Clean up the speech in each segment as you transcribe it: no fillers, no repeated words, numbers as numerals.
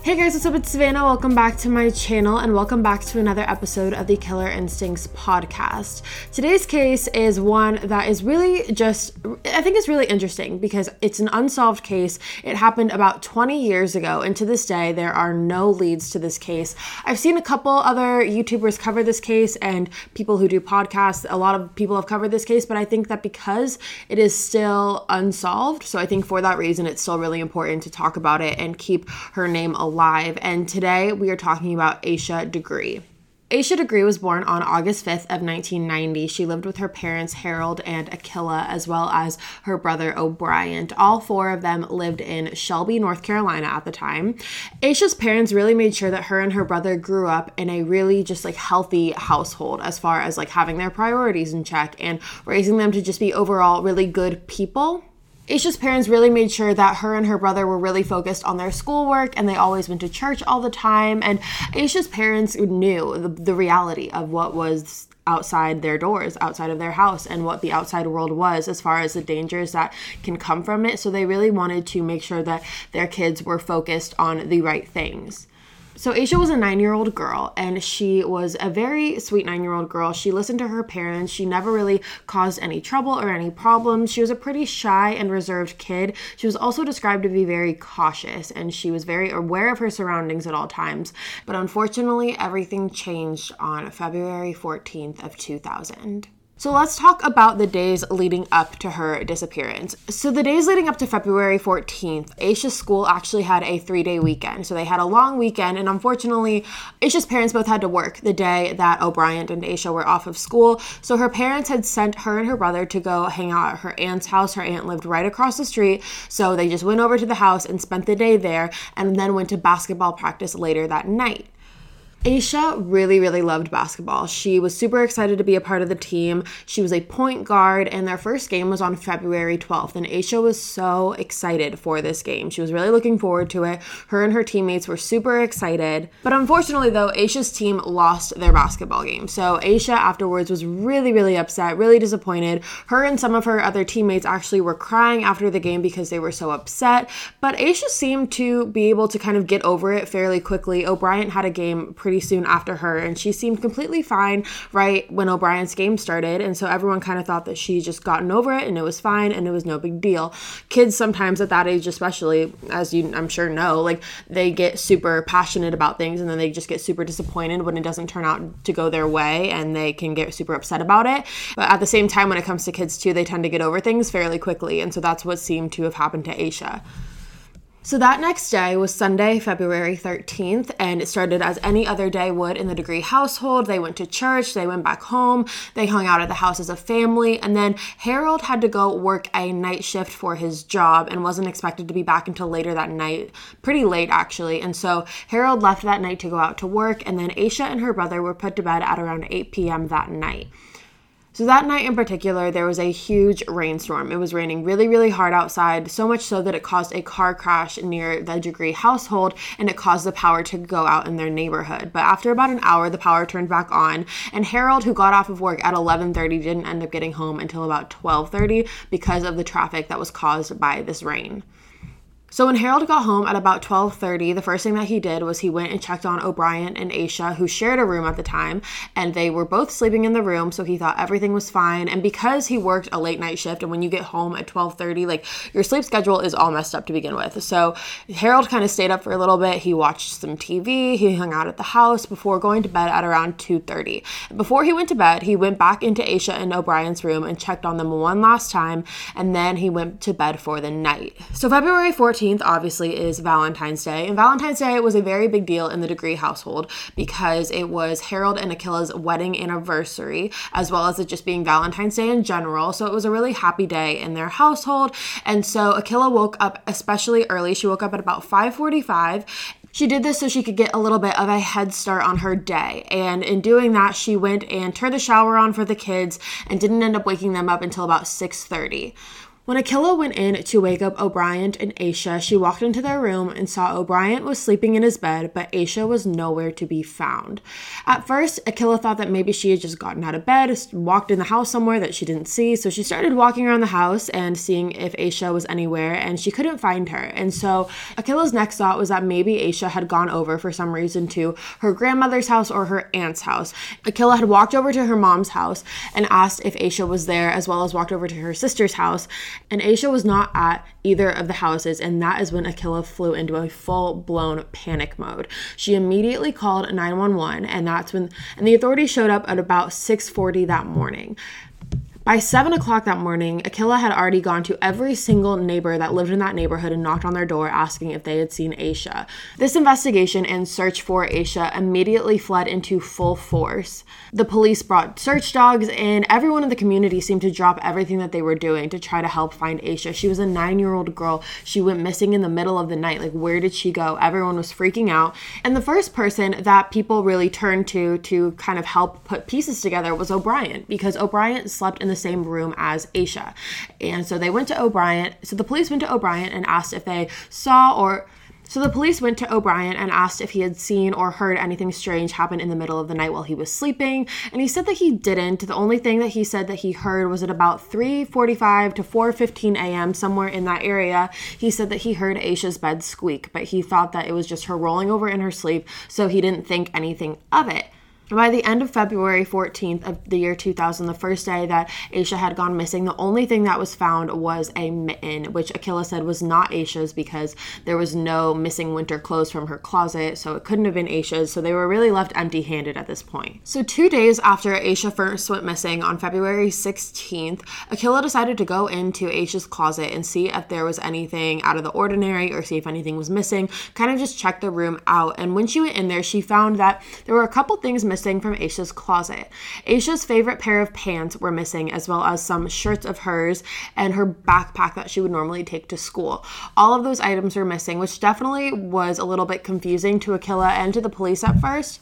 Hey guys, what's up? It's Savannah. Welcome back to my channel and welcome back to another episode of the Killer Instincts podcast. Today's case is one that is really I think it's really interesting because it's an unsolved case. It happened about 20 years ago, and to this day, there are no leads to this case. I've seen a couple other YouTubers cover this case and people who do podcasts. A lot of people have covered this case, but I think that because it is still unsolved, so I think for that reason, it's still really important to talk about it and keep her name alive. And today we are talking about Aisha Degree. Aisha Degree was born on August 5th of 1990. She lived with her parents, Harold and Akilla, as well as her brother, O'Brien. All four of them lived in Shelby, North Carolina at the time. Aisha's parents really made sure that her and her brother grew up in a really healthy household as far as having their priorities in check and raising them to just be overall really good people. Aisha's parents really made sure that her and her brother were really focused on their schoolwork, and they always went to church all the time. And Aisha's parents knew the reality of what was outside their doors, outside of their house, and what the outside world was as far as the dangers that can come from it. So they really wanted to make sure that their kids were focused on the right things. So Aisha was a 9-year-old girl, and she was a very sweet 9-year-old girl. She listened to her parents. She never really caused any trouble or any problems. She was a pretty shy and reserved kid. She was also described to be very cautious, and she was very aware of her surroundings at all times. But unfortunately, everything changed on February 14th of 2000. So let's talk about the days leading up to her disappearance. So the days leading up to February 14th, Aisha's school actually had a 3-day weekend. So they had a long weekend, and unfortunately, Aisha's parents both had to work the day that O'Brien and Aisha were off of school. So her parents had sent her and her brother to go hang out at her aunt's house. Her aunt lived right across the street. So they just went over to the house and spent the day there, and then went to basketball practice later that night. Aisha really, really loved basketball. She was super excited to be a part of the team. She was a point guard, and their first game was on February 12th, and Aisha was so excited for this game. She was really looking forward to it. Her and her teammates were super excited. But unfortunately, though, Aisha's team lost their basketball game. So Aisha afterwards was really, really upset, really disappointed. Her and some of her other teammates actually were crying after the game because they were so upset. But Aisha seemed to be able to kind of get over it fairly quickly. O'Brien had a game pretty soon after her, and she seemed completely fine right when O'Brien's game started, and so everyone kind of thought that she just gotten over it and it was fine and it was no big deal. Kids sometimes at that age, especially, as you I'm sure know, they get super passionate about things and then they just get super disappointed when it doesn't turn out to go their way, and they can get super upset about it. But at the same time, when it comes to kids too, they tend to get over things fairly quickly, and so that's what seemed to have happened to Aisha. So that next day was Sunday, February 13th, and it started as any other day would in the Degree household. They went to church, they went back home, they hung out at the house as a family, and then Harold had to go work a night shift for his job and wasn't expected to be back until later that night, pretty late actually. And so Harold left that night to go out to work, and then Aisha and her brother were put to bed at around 8 p.m. that night. So that night in particular, there was a huge rainstorm. It was raining really, really hard outside, so much so that it caused a car crash near the Degree household, and it caused the power to go out in their neighborhood. But after about an hour, the power turned back on, and Harold, who got off of work at 11:30, didn't end up getting home until about 12:30 because of the traffic that was caused by this rain. So when Harold got home at about 12:30, the first thing that he did was he went and checked on O'Brien and Aisha, who shared a room at the time, and they were both sleeping in the room, so he thought everything was fine. And because he worked a late night shift, and when you get home at 12:30, your sleep schedule is all messed up to begin with. So Harold kind of stayed up for a little bit. He watched some TV, he hung out at the house before going to bed at around 2:30. Before he went to bed, he went back into Aisha and O'Brien's room and checked on them one last time, and then he went to bed for the night. So February 14th obviously is Valentine's Day, and Valentine's Day was a very big deal in the Degree household because it was Harold and Akilla's wedding anniversary, as well as it just being Valentine's Day in general. So it was a really happy day in their household. And so Akilla woke up especially early. She woke up at about 5:45. She did this so she could get a little bit of a head start on her day. And in doing that, she went and turned the shower on for the kids and didn't end up waking them up until about 6:30. When Akila went in to wake up O'Brien and Aisha, she walked into their room and saw O'Brien was sleeping in his bed, but Aisha was nowhere to be found. At first, Akila thought that maybe she had just gotten out of bed, walked in the house somewhere that she didn't see, so she started walking around the house and seeing if Aisha was anywhere, and she couldn't find her. And so Akila's next thought was that maybe Aisha had gone over for some reason to her grandmother's house or her aunt's house. Akila had walked over to her mom's house and asked if Aisha was there, as well as walked over to her sister's house, and Aisha was not at either of the houses, and that is when Akila flew into a full-blown panic mode. She immediately called 911, and the authorities showed up at about 6:40 that morning. By 7 o'clock that morning, Akila had already gone to every single neighbor that lived in that neighborhood and knocked on their door asking if they had seen Aisha. This investigation and search for Aisha immediately fled into full force. The police brought search dogs in. Everyone in the community seemed to drop everything that they were doing to try to help find Aisha. She was a 9-year-old girl. She went missing in the middle of the night. Like, where did she go? Everyone was freaking out. And the first person that people really turned to kind of help put pieces together was O'Brien, because O'Brien slept in the same room as Aisha. And so they went to O'Brien. So the police went to O'Brien and asked if they saw the police went to O'Brien and asked if he had seen or heard anything strange happen in the middle of the night while he was sleeping. And he said that he didn't. The only thing that he said that he heard was at about 3:45 to 4:15 a.m., somewhere in that area. He said that he heard Aisha's bed squeak, but he thought that it was just her rolling over in her sleep, so he didn't think anything of it. By the end of February 14th of the year 2000, the first day that Aisha had gone missing, the only thing that was found was a mitten, which Akila said was not Aisha's because there was no missing winter clothes from her closet, so it couldn't have been Aisha's, so they were really left empty-handed at this point. So 2 days after Aisha first went missing, on February 16th, Akila decided to go into Aisha's closet and see if there was anything out of the ordinary or see if anything was missing, kind of just check the room out. And when she went in there, she found that there were a couple things missing from Aisha's closet. Aisha's favorite pair of pants were missing, as well as some shirts of hers and her backpack that she would normally take to school. All of those items were missing, which definitely was a little bit confusing to Akila and to the police at first.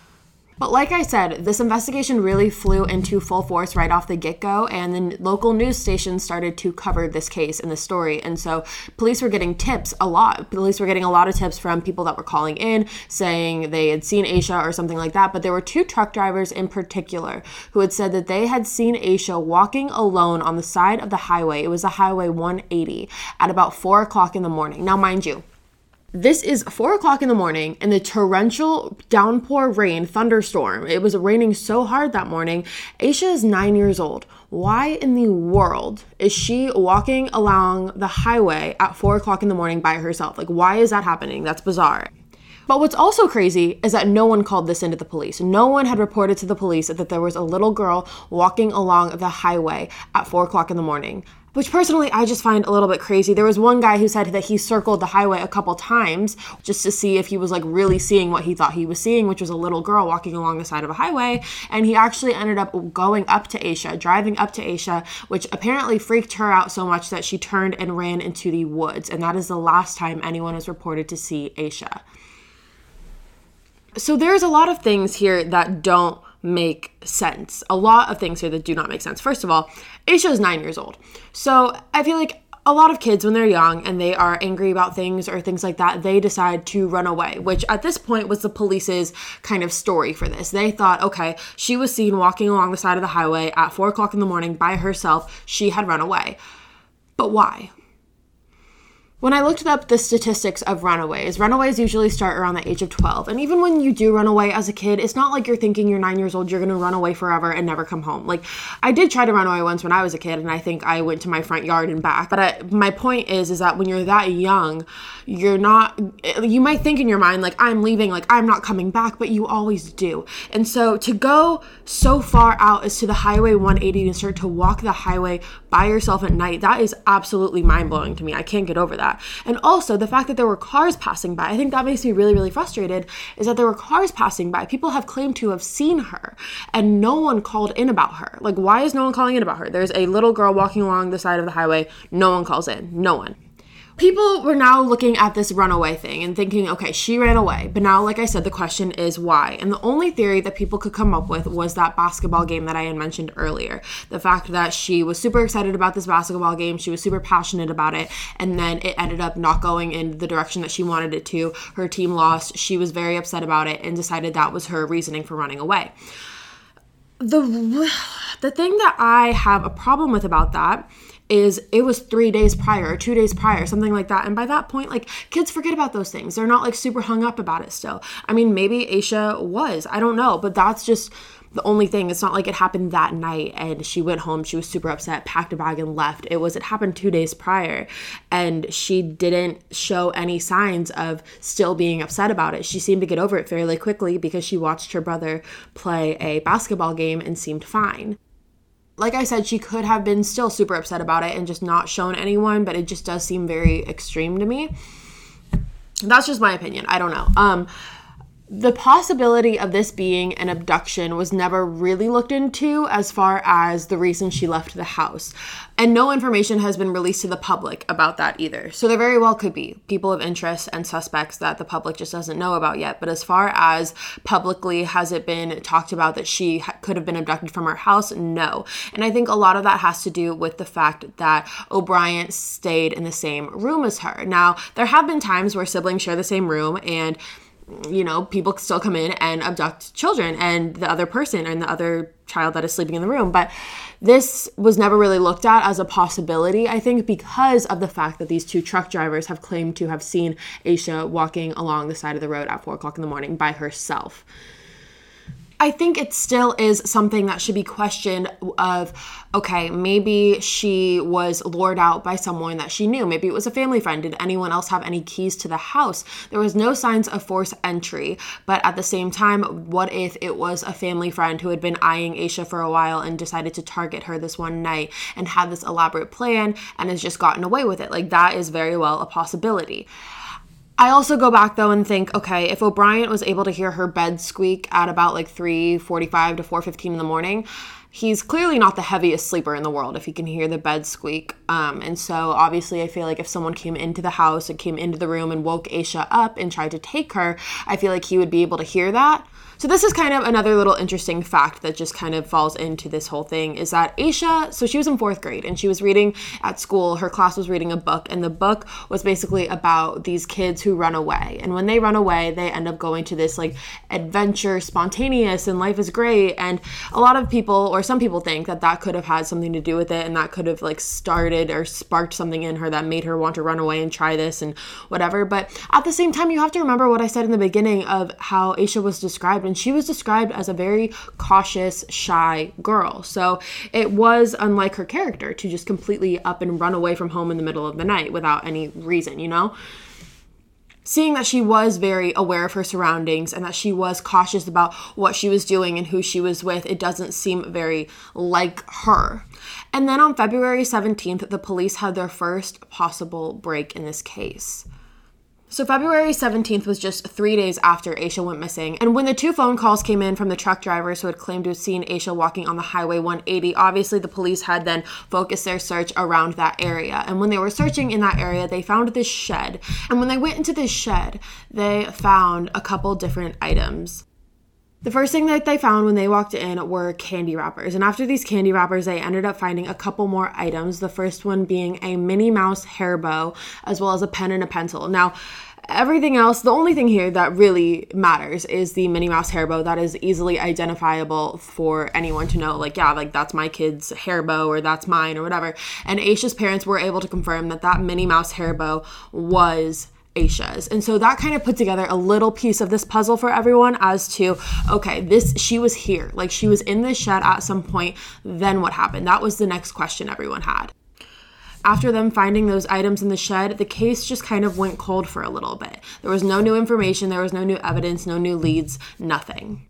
But like I said, this investigation really flew into full force right off the get-go, and then local news stations started to cover this case and the story. And so police were getting tips a lot. Police were getting a lot of tips from people that were calling in saying they had seen Aisha or something like that. But there were 2 truck drivers in particular who had said that they had seen Aisha walking alone on the side of the highway. It was a Highway 180 at about 4 o'clock in the morning. Now, mind you, this is 4 o'clock in the morning in the torrential downpour rain thunderstorm. It was raining so hard that morning. Aisha is 9 years old. Why in the world is she walking along the highway at 4 o'clock in the morning by herself? Like, why is that happening? That's bizarre. But what's also crazy is that no one called this into the police. No one had reported to the police that there was a little girl walking along the highway at 4 o'clock in the morning, which personally I just find a little bit crazy. There was one guy who said that he circled the highway a couple times just to see if he was like really seeing what he thought he was seeing, which was a little girl walking along the side of a highway. And he actually ended up going up to Aisha, driving up to Aisha, which apparently freaked her out so much that she turned and ran into the woods. And that is the last time anyone was reported to see Aisha. So there's a lot of things here that don't make sense. A lot of things here that do not make sense. First of all, Aisha is 9 years old. So I feel like a lot of kids, when they're young and they are angry about things or things like that, they decide to run away, which at this point was the police's kind of story for this. They thought, okay, she was seen walking along the side of the highway at 4 o'clock in the morning by herself. She had run away. But why? When I looked up the statistics of runaways usually start around the age of 12. And even when you do run away as a kid, it's not like you're thinking you're 9 years old, you're going to run away forever and never come home. Like, I did try to run away once when I was a kid, and I think I went to my front yard and back. But my point is that when you're that young, you might think in your mind, like, I'm leaving, like, I'm not coming back, but you always do. And so to go so far out as to the Highway 180 and start to walk the highway by yourself at night, that is absolutely mind-blowing to me. I can't get over that. And also the fact that there were cars passing by, I think that makes me really, really frustrated, is that there were cars passing by. People have claimed to have seen her and no one called in about her. Like, why is no one calling in about her? There's a little girl walking along the side of the highway. No one calls in. No one. People were now looking at this runaway thing and thinking, okay, she ran away. But now, like I said, the question is why? And the only theory that people could come up with was that basketball game that I had mentioned earlier. The fact that she was super excited about this basketball game, she was super passionate about it, and then it ended up not going in the direction that she wanted it to. Her team lost. She was very upset about it and decided that was her reasoning for running away. The thing that I have a problem with about that is it was 3 days prior or 2 days prior, something like that. And by that point, like, kids forget about those things. They're not like super hung up about it still. I mean, maybe Aisha was, I don't know, but that's just the only thing. It's not like it happened that night and she went home, she was super upset, packed a bag and left. It happened 2 days prior, and she didn't show any signs of still being upset about it. She seemed to get over it fairly quickly because she watched her brother play a basketball game and seemed fine. Like I said, she could have been still super upset about it and just not shown anyone, but it just does seem very extreme to me. That's just my opinion. I don't know. The possibility of this being an abduction was never really looked into as far as the reason she left the house. And no information has been released to the public about that either. So there very well could be people of interest and suspects that the public just doesn't know about yet. But as far as publicly has it been talked about that she could have been abducted from her house? No. And I think a lot of that has to do with the fact that O'Brien stayed in the same room as her. Now, there have been times where siblings share the same room and people still come in and abduct children and the other person and the other child that is sleeping in the room. But this was never really looked at as a possibility, I think, because of the fact that these two truck drivers have claimed to have seen Aisha walking along the side of the road at 4 o'clock in the morning by herself. I think it still is something that should be questioned of, okay, maybe she was lured out by someone that she knew. Maybe it was a family friend. Did anyone else have any keys to the house? There was no signs of forced entry, but at the same time, what if it was a family friend who had been eyeing Aisha for a while and decided to target her this one night and had this elaborate plan and has just gotten away with it? Like, that is very well a possibility. I also go back, though, and think, okay, if O'Brien was able to hear her bed squeak at about like 3:45 to 4:15 in the morning, he's clearly not the heaviest sleeper in the world if he can hear the bed squeak. And so obviously I feel like if someone came into the house and came into the room and woke Aisha up and tried to take her, I feel like he would be able to hear that. So this is kind of another little interesting fact that just kind of falls into this whole thing is that Aisha, so she was in 4th grade and she was reading at school. Her class was reading a book, and the book was basically about these kids who run away. And when they run away, they end up going to this like adventure, spontaneous, and life is great. And a lot of people, or some people, think that that could have had something to do with it, and that could have like started or sparked something in her that made her want to run away and try this and whatever. But at the same time, you have to remember what I said in the beginning of how Aisha was described. And she was described as a very cautious, shy girl. So it was unlike her character to just completely up and run away from home in the middle of the night without any reason, Seeing that she was very aware of her surroundings and that she was cautious about what she was doing and who she was with, it doesn't seem very like her. And then on February 17th, the police had their first possible break in this case. So February 17th was just 3 days after Aisha went missing. And when the 2 phone calls came in from the truck drivers who had claimed to have seen Aisha walking on the Highway 180, obviously the police had then focused their search around that area. And when they were searching in that area, they found this shed. And when they went into this shed, they found a couple different items. The first thing that they found when they walked in were candy wrappers. And after these candy wrappers, they ended up finding a couple more items. The first one being a Minnie Mouse hair bow, as well as a pen and a pencil. Now, everything else, the only thing here that really matters is the Minnie Mouse hair bow. That is easily identifiable for anyone to know, like, yeah, like that's my kid's hair bow or that's mine or whatever. And Aisha's parents were able to confirm that that Minnie Mouse hair bow was Aisha's. And so that kind of put together a little piece of this puzzle for everyone as to, okay, she was here. Like, she was in this shed at some point. Then what happened? That was the next question everyone had. After them finding those items in the shed, the case just kind of went cold for a little bit. There was no new information, there was no new evidence, no new leads, nothing.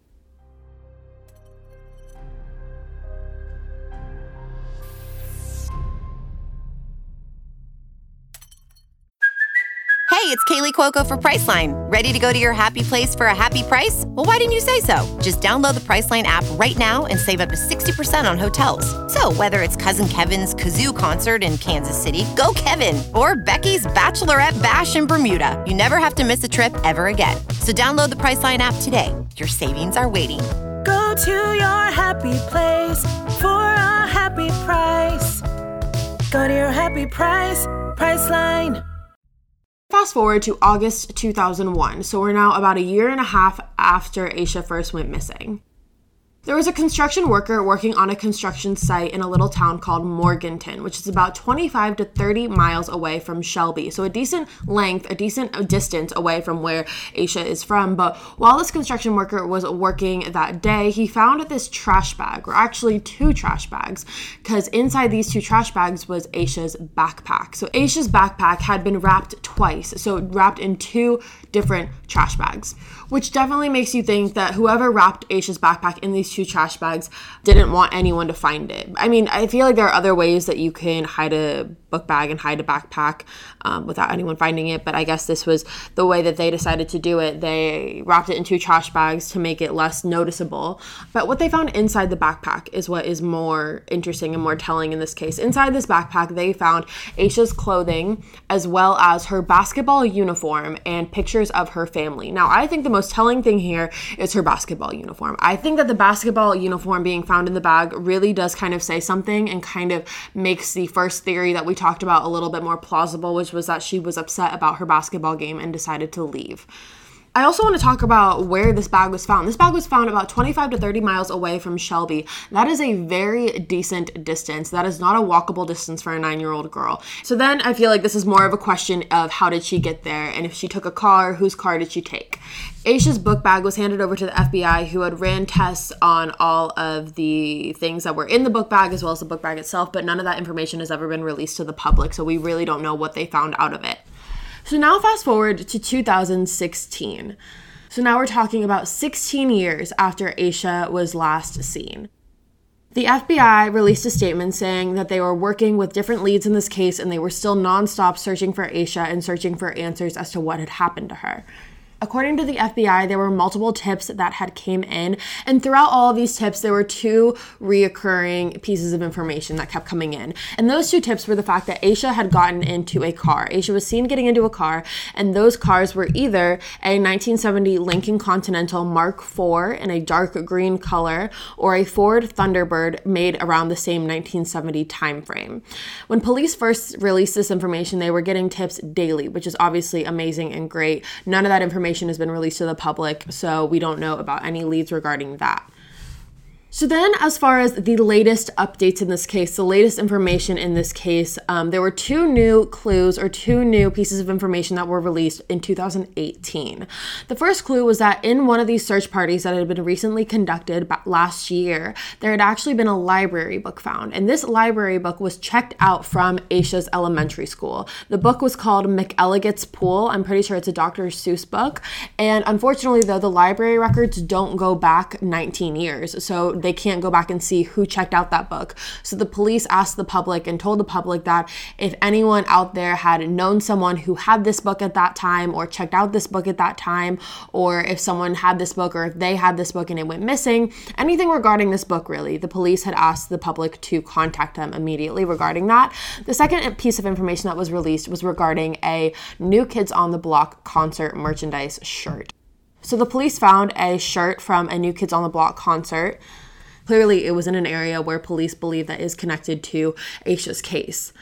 Hey, it's Kaylee Cuoco for Priceline. Ready to go to your happy place for a happy price? Well, why didn't you say so? Just download the Priceline app right now and save up to 60% on hotels. So whether it's Cousin Kevin's Kazoo Concert in Kansas City, go Kevin, or Becky's Bachelorette Bash in Bermuda, you never have to miss a trip ever again. So download the Priceline app today. Your savings are waiting. Go to your happy place for a happy price. Go to your happy price, Priceline. Fast forward to August 2001, so we're now about a year and a half after Aisha first went missing. There was a construction worker working on a construction site in a little town called Morganton, which is about 25 to 30 miles away from Shelby. So a decent distance away from where Aisha is from. But while this construction worker was working that day, he found this trash bag, or actually two trash bags, because inside these two trash bags was Aisha's backpack. So Aisha's backpack had been wrapped twice, so wrapped in two different trash bags, which definitely makes you think that whoever wrapped Aisha's backpack in these two trash bags didn't want anyone to find it. I mean, I feel like there are other ways that you can hide a book bag and hide a backpack without anyone finding it, but I guess this was the way that they decided to do it. They wrapped it in two trash bags to make it less noticeable. But what they found inside the backpack is what is more interesting and more telling in this case. Inside this backpack, they found Aisha's clothing as well as her basketball uniform and pictures of her family. Now, I think the most telling thing here is her basketball uniform. I think that the basketball uniform being found in the bag really does kind of say something and kind of makes the first theory that we talked about a little bit more plausible, which was that she was upset about her basketball game and decided to leave. I also want to talk about where this bag was found. This bag was found about 25 to 30 miles away from Shelby. That is a very decent distance. That is not a walkable distance for a 9-year-old girl. So then I feel like this is more of a question of how did she get there, and if she took a car, whose car did she take? Aisha's book bag was handed over to the FBI, who had ran tests on all of the things that were in the book bag as well as the book bag itself, but none of that information has ever been released to the public, so we really don't know what they found out of it. So now fast forward to 2016. So now we're talking about 16 years after Aisha was last seen. The FBI released a statement saying that they were working with different leads in this case and they were still nonstop searching for Aisha and searching for answers as to what had happened to her. According to the FBI, there were multiple tips that had came in, and throughout all of these tips, there were two reoccurring pieces of information that kept coming in. And those two tips were the fact that Aisha had gotten into a car. Aisha was seen getting into a car, and those cars were either a 1970 Lincoln Continental Mark IV in a dark green color or a Ford Thunderbird made around the same 1970 time frame. When police first released this information, they were getting tips daily, which is obviously amazing and great. None of that information has been released to the public, so we don't know about any leads regarding that. So then, as far as the latest updates in this case, the latest information in this case, there were two new clues or two new pieces of information that were released in 2018. The first clue was that in one of these search parties that had been recently conducted last year, there had actually been a library book found, and this library book was checked out from Aisha's elementary school. The book was called McElligot's Pool. I'm pretty sure it's a Dr. Seuss book, and unfortunately, though, the library records don't go back 19 years, so they can't go back and see who checked out that book. So the police asked the public and told the public that if anyone out there had known someone who had this book at that time or checked out this book at that time, or if someone had this book or if they had this book and it went missing, anything regarding this book really, the police had asked the public to contact them immediately regarding that. The second piece of information that was released was regarding a New Kids on the Block concert merchandise shirt. So the police found a shirt from a New Kids on the Block concert. Clearly, it was in an area where police believe that is connected to Aisha's case.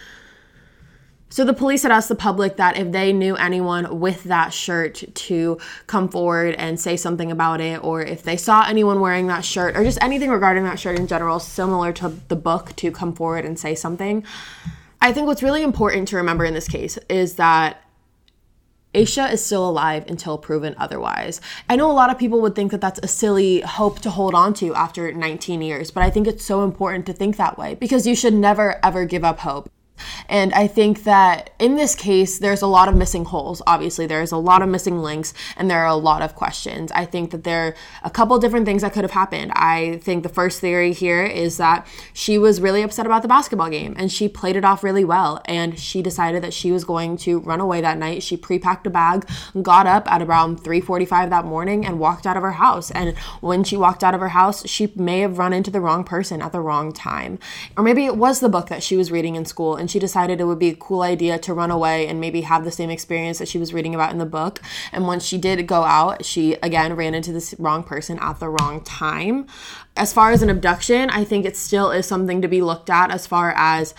So the police had asked the public that if they knew anyone with that shirt to come forward and say something about it, or if they saw anyone wearing that shirt, or just anything regarding that shirt in general, similar to the book, to come forward and say something. I think what's really important to remember in this case is that Aisha is still alive until proven otherwise. I know a lot of people would think that that's a silly hope to hold on to after 19 years, but I think it's so important to think that way because you should never, ever give up hope. And I think that in this case, there's a lot of missing holes. Obviously, there's a lot of missing links and there are a lot of questions. I think that there are a couple different things that could have happened. I think the first theory here is that she was really upset about the basketball game and she played it off really well. And she decided that she was going to run away that night. She pre-packed a bag, got up at around 3:45 that morning and walked out of her house. And when she walked out of her house, she may have run into the wrong person at the wrong time. Or maybe it was the book that she was reading in school and she decided it would be a cool idea to run away and maybe have the same experience that she was reading about in the book. And when she did go out, she again ran into this wrong person at the wrong time. As far as an abduction, I think it still is something to be looked at as far as,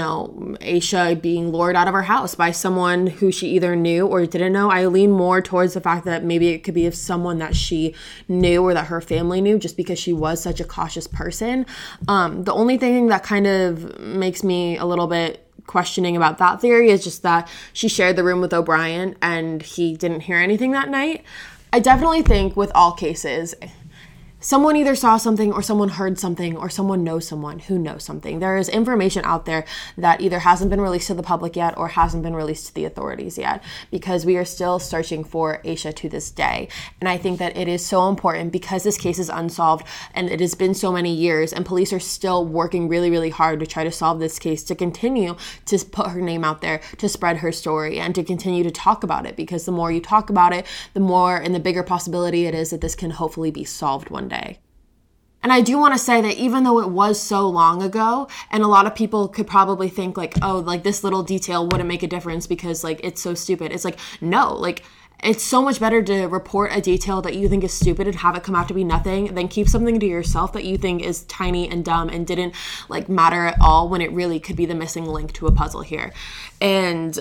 Aisha being lured out of her house by someone who she either knew or didn't know. I lean more towards the fact that maybe it could be of someone that she knew or that her family knew, just because she was such a cautious person. The only thing that kind of makes me a little bit questioning about that theory is just that she shared the room with O'Brien and he didn't hear anything that night. I definitely think with all cases, someone either saw something or someone heard something or someone knows someone who knows something. There is information out there that either hasn't been released to the public yet or hasn't been released to the authorities yet, because we are still searching for Aisha to this day. And I think that it is so important because this case is unsolved and it has been so many years and police are still working really, really hard to try to solve this case, to continue to put her name out there, to spread her story and to continue to talk about it, because the more you talk about it, the more and the bigger possibility it is that this can hopefully be solved one day. And I do want to say that even though it was so long ago, and a lot of people could probably think this little detail wouldn't make a difference because it's so stupid. It's no, it's so much better to report a detail that you think is stupid and have it come out to be nothing than keep something to yourself that you think is tiny and dumb and didn't matter at all when it really could be the missing link to a puzzle here. And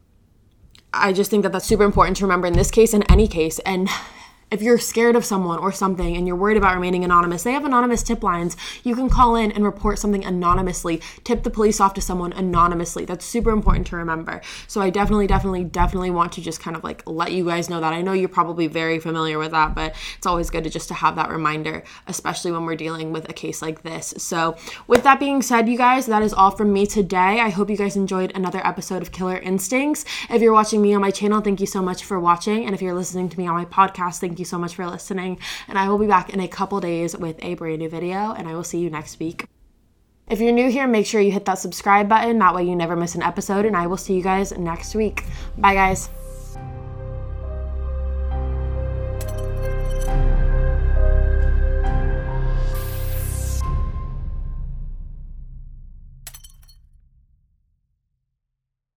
I just think that that's super important to remember in this case and any case. And if you're scared of someone or something and you're worried about remaining anonymous, they have anonymous tip lines. You can call in and report something anonymously, tip the police off to someone anonymously. That's super important to remember. So I definitely want to just kind of let you guys know that. I know you're probably very familiar with that, but it's always good to have that reminder, especially when we're dealing with a case like this. So with that being said, you guys, that is all from me today. I hope you guys enjoyed another episode of Killer Instincts. If you're watching me on my channel, thank you so much for watching. And if you're listening to me on my podcast, thank you so much for listening, and I will be back in a couple days with a brand new video, and I will see you next week. If you're new here, make sure you hit that subscribe button, that way you never miss an episode, and I will see you guys next week. Bye guys.